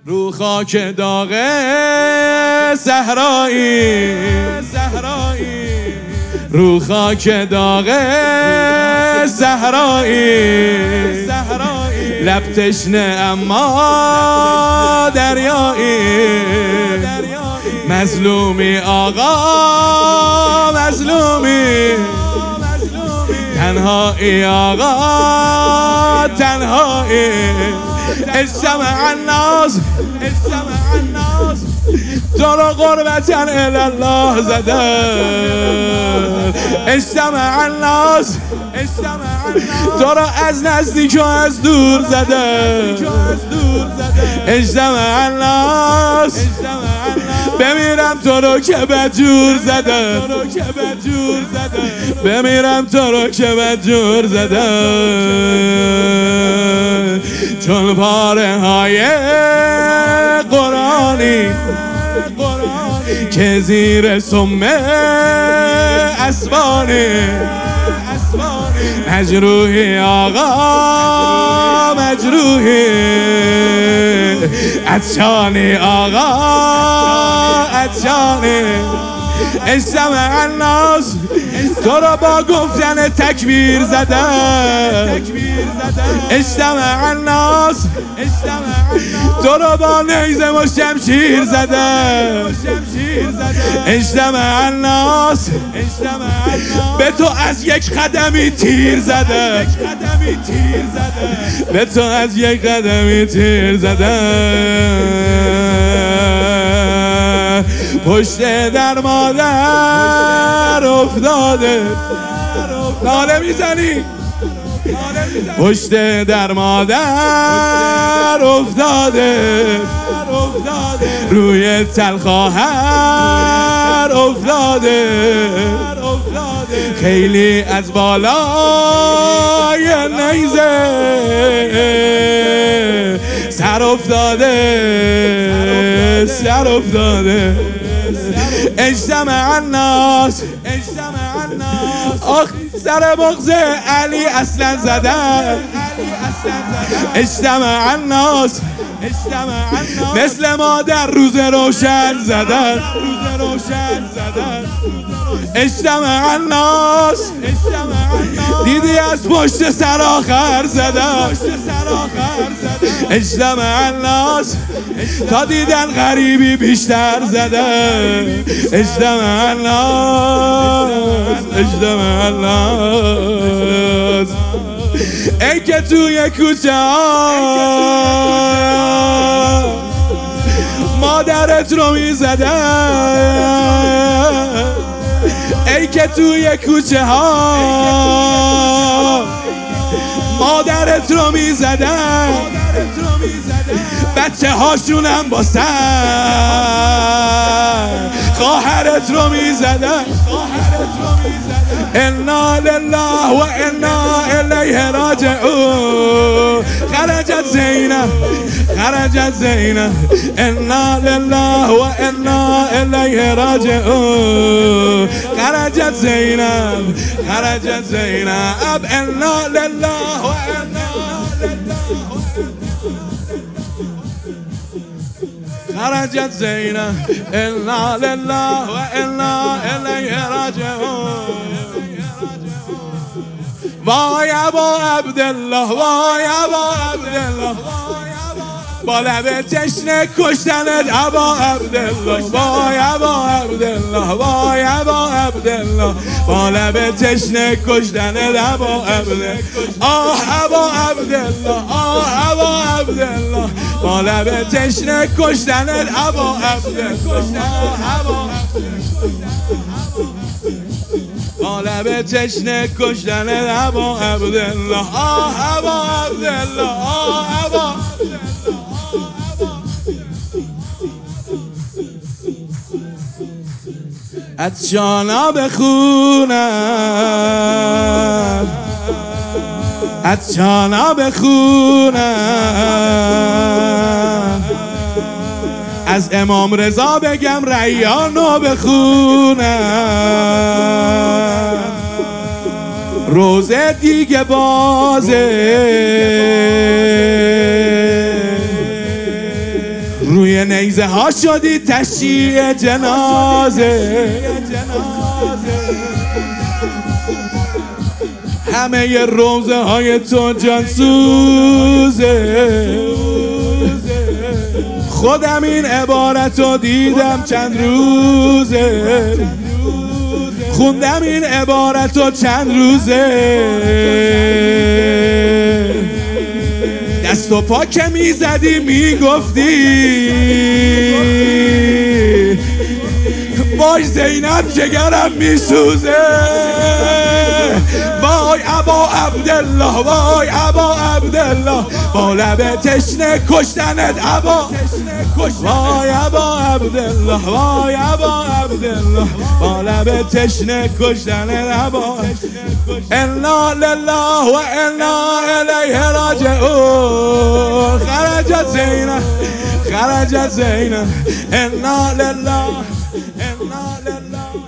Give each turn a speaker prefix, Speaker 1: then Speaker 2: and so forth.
Speaker 1: رو خاک داغ صحرایی، رو خاک داغ صحرایی، لب تشنه اما دریایی، مظلومی آقا مظلومی، تنهایی آقا تنهایی، اجتمع الناس تو رو قربتاً الله زدن، اجتمع الناس تو رو از نزدیک و از دور زدن، اجتمع الناس بمیرم تو رو که بدجور زدن، بمیرم تو رو که بدجور زدن، چون پاره های قرآنی که زیر سم اسبانی، مجروحی آقا مجروحی، عطشانی آقا عطشانی، اجتمع الناس تو را با گفتن تکبیر زدن، اجتمع الناس تو را با نیزه و شمشیر زدن، اجتمع الناس به تو از یک قدمی تیر زدن، به تو از یک قدمی تیر زدن، پشت در مادر افتاده، ناله میزنی پشت در مادر افتاده، روی تلخواهر افتاده، خیلی از بالای نیزه سر افتاده، سر افتاده، اجتمع الناس آخ سر بغض علی اصلا زدن، اجتمع الناس مثل ما در روز روشن زدن، اجتمع الناس دیدی از پشت سر آخر زدن، اجتمع الناس تا دیدن غریبی بیشتر زدن، اجتمع الناس اجتمع الناس، ای که توی کوچه مادرت رو میزدن، ای که توی کوچه ها مادرت رو میزدن، بچه هاشونم با سر خواهرت رو میزدن، انا لله و انا الیه راجعون، خرجت زینب خرجت زینب، انا لله و انا الیه راجعون، خرجت زینب خرجت زینب، انا لله و انا خرجت زینب، انا لله و انا الیه راجعون، وای ابا عبدالله وای ابا عبدالله، با لب تشنه کشتنت ابا عبدالله، وای ابا عبدالله وای ابا عبدالله، با لب تشنه کشتنت ابا عبدالله، آه ابا عبدالله آه ابا عبدالله، با لب تشنه کشتنت ابا عبدالله، با لب تشنه کشتنت ابا عبدالله، آه ابا عبدالله آه ابا، عطشانا بخونم عطشانا بخونم، از امام رضا بگم ریانو بخونم، روزه دیگه بازه زیر نیزه ها شدی تشییع جنازه، همه روزه های تو جان سوزه. خودم این عبارت رو دیدم چند روزه، خوندم این عبارت رو چند روزه. دست و پا که میزدی میگفتی وای زینب جگرم میسوزه، وای ابا عبدالله، وای ابا عبدالله، با لب تشنه کشتنت ابا، وای ابا عبدالله، وای ابا عبدالله، با لب تشنه کشتنت ابا. انا لله و انا الیه راجعون. خرجت زینب، خرجت زینب. انا لله، انا لله.